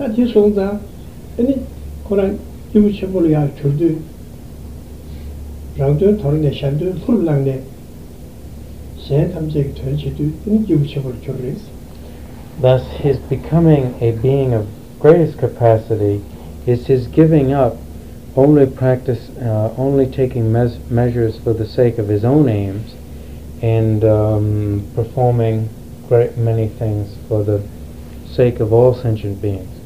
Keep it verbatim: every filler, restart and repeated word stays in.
다 지송다 아니 그런 유치물이야 줄도 라운드 토르네 샨도 풀랑네 제 탐색 전체도 이 유치물 줄을 Thus, his becoming a being of greatest capacity is his giving up only practice, uh, only taking mes- measures for the sake of his own aims, and um, performing great many things for the sake of all sentient beings.